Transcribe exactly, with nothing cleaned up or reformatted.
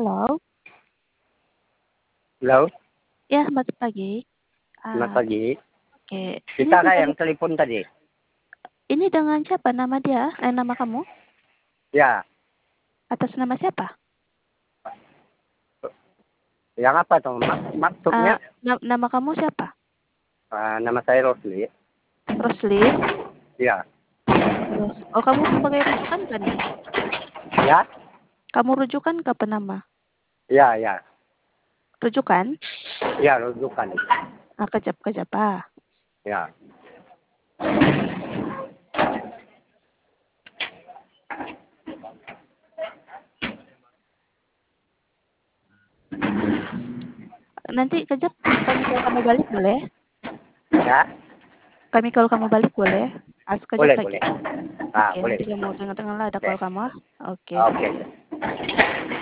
Halo? Halo? Ya, selamat pagi. Selamat Ah, pagi. oke. Ini Kita kah dengan yang telepon tadi? ini dengan siapa nama dia? Eh, nama kamu? Ya. Atas nama siapa? Yang apa tuh? Mak- maksudnya? Ah, na- nama kamu siapa? Uh, nama saya Rosli. Rosli? Ya. Ros. Oh, kamu sebagai rujukan kan nih? Ya? Kamu rujukan ke penama? Ya, ya. Rujukan? Ya, rujukan. Ah, kejap, kejap, ah. Ya. Nanti kejap kami kalau kamu balik boleh? Ya? Kami kalau kamu balik boleh? Ah, sekejap Boleh, lagi. boleh. Ah, Oke, boleh. nanti kamu tengah-tengah lah ada Oke. call kamu. Ah. Oke. Oke.